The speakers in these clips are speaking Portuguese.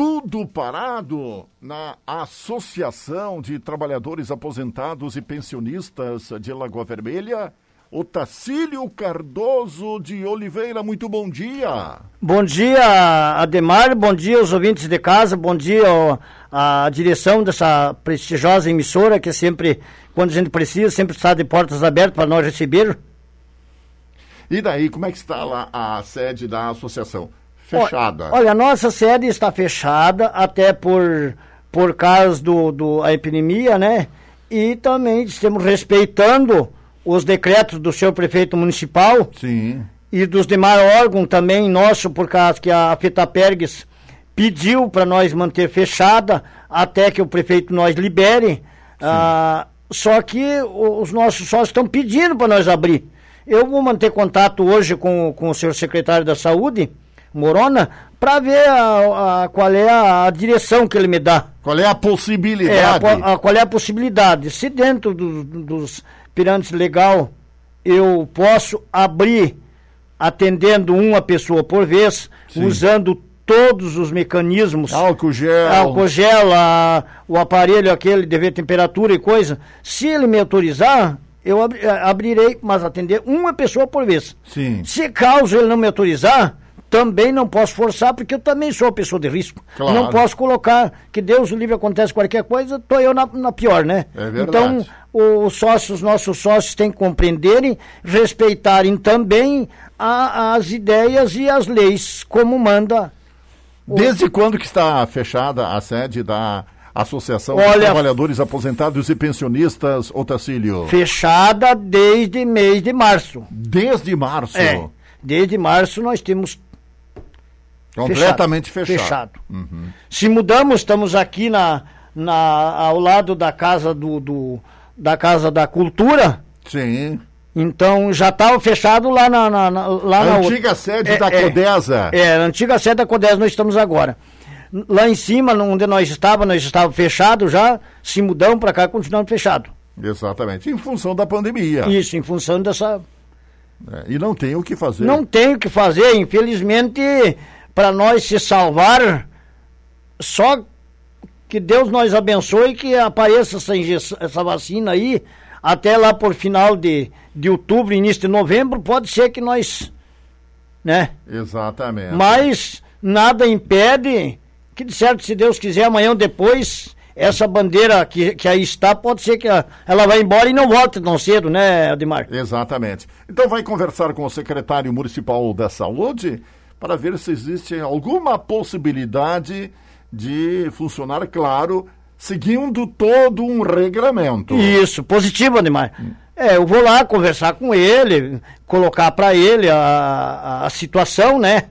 tudo parado na Associação de Trabalhadores Aposentados e Pensionistas de Lagoa Vermelha. Otacílio Cardoso de Oliveira, muito bom dia. Bom dia, Ademar, bom dia aos ouvintes de casa, bom dia à direção dessa prestigiosa emissora que sempre, quando a gente precisa, sempre está de portas abertas para nós receber. E daí, como é que está lá a sede da associação? Fechada. Olha, a nossa sede está fechada até por causa da epidemia, né? E também estamos respeitando os decretos do senhor prefeito municipal. Sim. E dos demais órgãos também, nosso, por causa que a FETAPERGS pediu para nós manter fechada até que o prefeito nós libere. Só que os nossos sócios estão pedindo para nós abrir. Eu vou manter contato hoje com o senhor secretário da Saúde, Morona, para ver qual é a direção que ele me dá. Qual é a possibilidade? Qual é a possibilidade? Se dentro dos pirâmides legal eu posso abrir atendendo uma pessoa por vez, sim, usando todos os mecanismos. Álcool gel, o aparelho aquele de ver temperatura e coisa. Se ele me autorizar, eu abrirei, mas atender uma pessoa por vez. Sim. Se caso ele não me autorizar, também não posso forçar, porque eu também sou uma pessoa de risco. Claro. Não posso colocar, que Deus o livre, acontece qualquer coisa, estou eu na pior, né? É verdade. Então, os nossos sócios têm que compreenderem, respeitarem também as ideias e as leis, como manda. Desde quando que está fechada a sede da Associação de Trabalhadores Aposentados e Pensionistas, Otacílio? Fechada desde mês de março. Desde março? Desde março nós temos completamente fechado. Uhum. Se mudamos, estamos aqui ao lado da Casa da Casa da Cultura. Sim. Então já estava fechado lá na antiga sede da Codesa. A antiga sede da Codesa nós estamos agora. Lá em cima, onde nós estávamos fechado já, se mudamos para cá, continuamos fechado. Exatamente, em função da pandemia. Isso, em função dessa... E não tem o que fazer. Não tem o que fazer, infelizmente, para nós se salvar, só que Deus nos abençoe que apareça essa vacina aí, até lá por final de outubro, início de novembro, pode ser que nós, né? Exatamente. Mas nada impede que, de certo, se Deus quiser, amanhã ou depois, essa bandeira que aí está, pode ser que ela vá embora e não volte tão cedo, né, Ademar? Exatamente. Então vai conversar com o secretário municipal da Saúde para ver se existe alguma possibilidade de funcionar, claro, seguindo todo um regramento. Isso, positivo, Ademar. Eu vou lá conversar com ele, colocar para ele a situação, né?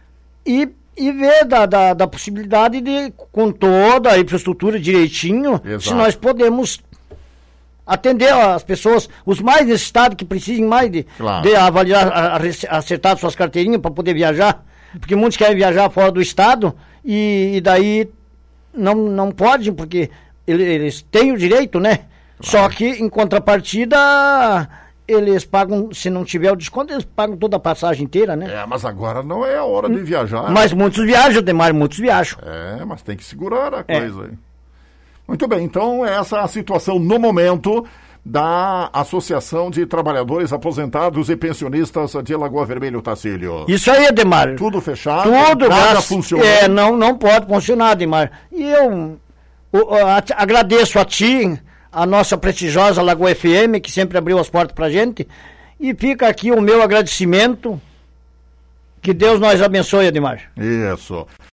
E ver da possibilidade de, com toda a infraestrutura direitinho, exato, se nós podemos atender as pessoas, os mais necessitados, que precisem mais de avaliar, acertar suas carteirinhas para poder viajar, porque muitos querem viajar fora do estado e daí não podem, porque eles têm o direito, né? Claro. Só que, em contrapartida, eles pagam, se não tiver o desconto, eles pagam toda a passagem inteira, né? Mas agora não é a hora de viajar. Mas muitos viajam, Demar, muitos viajam. Mas tem que segurar a coisa aí. Muito bem, então essa é a situação no momento da Associação de Trabalhadores Aposentados e Pensionistas de Lagoa Vermelha, Otacílio. Isso aí, Ademar. Tudo fechado, nada funcionando. Não pode funcionar, Ademar. E eu agradeço a ti, a nossa prestigiosa Lagoa FM, que sempre abriu as portas pra gente, e fica aqui o meu agradecimento. Que Deus nos abençoe, Ademar. Isso.